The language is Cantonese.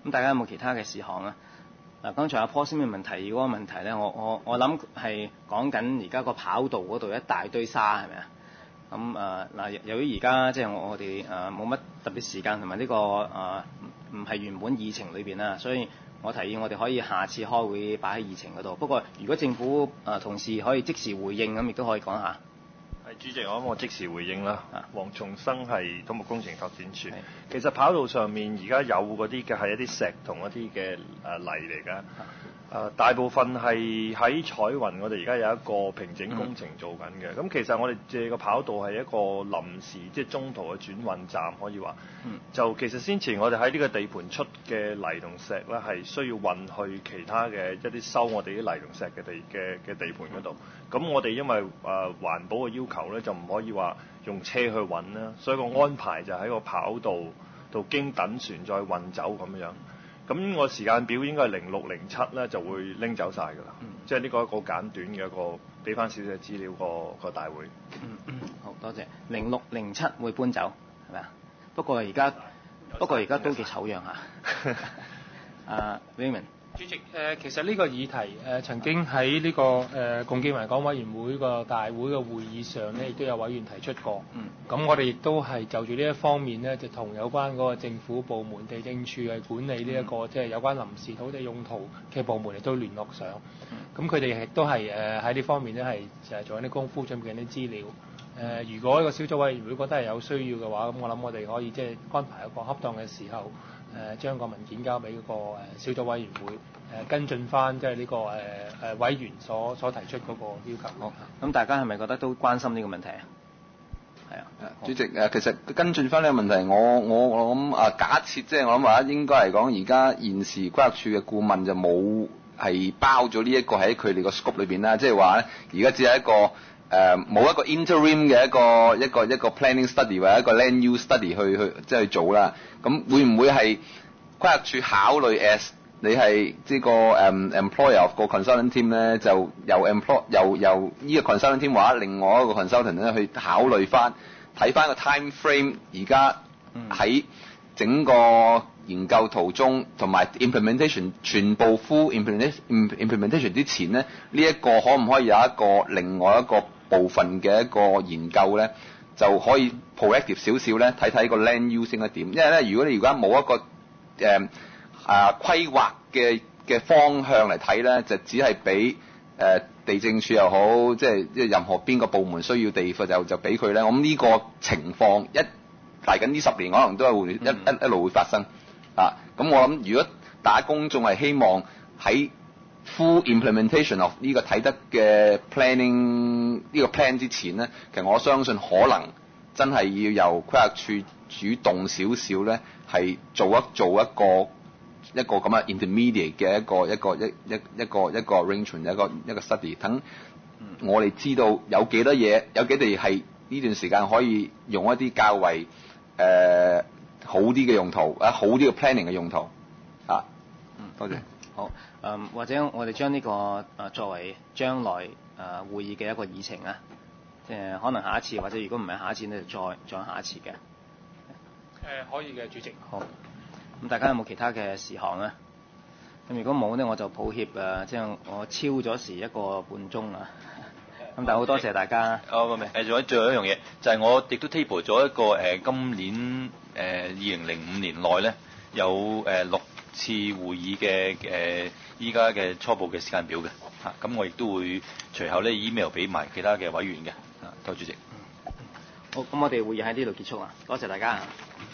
咁大家有冇其他嘅事項啊？嗱，剛才阿 Paul 先嘅問題嗰個問題咧，我諗係講緊而家個跑道嗰度一大堆沙係咪啊？咁嗱，由於而家即係我哋冇乜特別時間同埋呢個唔係原本議程裏邊啦，所以我提議我哋可以下次開會擺喺議程嗰度。不過如果政府同事可以即時回應，咁亦都可以講下。 主席，我即時回應啦。黃重生係土木工程拓展署。其實跑道上面而家有嗰啲嘅係一啲石同一啲嘅泥嚟㗎。大部分係喺彩雲，我哋而家有一個平整工程做緊嘅。咁其實我哋借個跑道係一個臨時，即係中途嘅轉運站，可以話。就其實先前我哋喺呢個地盤出嘅泥同石咧，係需要運去其他嘅一啲收我哋啲泥同石嘅地盤嗰度。咁我哋因為環保嘅要求咧，就唔可以話用車去運啦，所以個安排就喺個跑道度經等船再運走咁樣。咁個時間表應該係0607咧就會拎走晒㗎啦。即係呢個一個簡短嘅一個俾翻少少資料個大會。 好多謝。0607會搬走係咪啊？不過而家都幾醜樣嚇。Raymond。 主席，其實呢個議題曾經喺呢個共建維港委員會個大會嘅會議上咧，亦都有委員提出過。咁我哋亦都係就住呢一方面咧，就同有關嗰個政府部門地政處係管理呢一個即係有關臨時土地用途嘅部門嚟都聯絡上。咁佢哋亦都係喺呢方面咧係做緊啲功夫，準備緊啲資料。如果呢個小組委員會覺得係有需要嘅話，咁我諗我哋可以即係安排一個恰當嘅時候，將個文件交俾嗰個小組委員會跟進翻，即係呢個委員所提出嗰個要求。 好，咁大家係咪覺得都關心呢個問題啊？係啊， 主席其實跟進翻呢個問題，我諗假設即係我諗話應該嚟講，而家現時規劃署嘅顧問就冇係包咗呢一個喺佢哋個 scope 裏邊啦，即係話咧，而家只係一個冇一個 interim 嘅一個 planning study 或者一個 land use study 去即係去做啦。咁會唔會係規劃署考慮 as 你係呢個employer of 個 consultant team 咧，就由呢個 consultant team 或者另外一個 consultant 咧去考慮翻睇翻個 time frame， 而家喺整個研究途中同埋 implementation 全部 full implementation 之前咧，呢一個可唔可以有一個另外一個部分嘅一個研究咧，就可以 proactive 少少咧，睇睇個 land use 應該點。因為咧，如果你而家冇一個規劃嘅方向嚟睇咧，就只係俾地政處又好，即係任何邊個部門需要地就俾佢咧。我諗呢個情況嚟緊呢10年可能都係會一路會發生啊。咁我諗如果大家公眾係希望喺 full implementation of 呢個啟德嘅 planning 呢個 plan 之前咧，其實我相信可能真係要由規劃署主動少少咧，係做一個咁嘅 intermediate 嘅一個 arrangement 一個 study， 等我哋知道有幾多嘢，有幾地係呢段時間可以用一啲較為好啲嘅用途，好啲嘅 planning 嘅用途啊。多謝。 好，或者我哋將呢個作為將來會議嘅一個議程啊，即係可能下一次，或者如果唔係下一次咧，就再下一次嘅。 可以嘅，主席。 好。咁大家有冇其他嘅事項啊？咁如果冇呢，我就抱歉即係我超咗時1個半鐘啊。咁但係好多謝大家。 仲有最後一樣嘢，就係我亦都 table 咗一個今年2005年內咧有6次會議嘅依家嘅初步嘅時間表嘅嚇，咁我亦都會隨後咧 email 俾埋其他嘅委員嘅。多謝主席。 好，咁我哋會議喺呢度結束啦，多謝大家。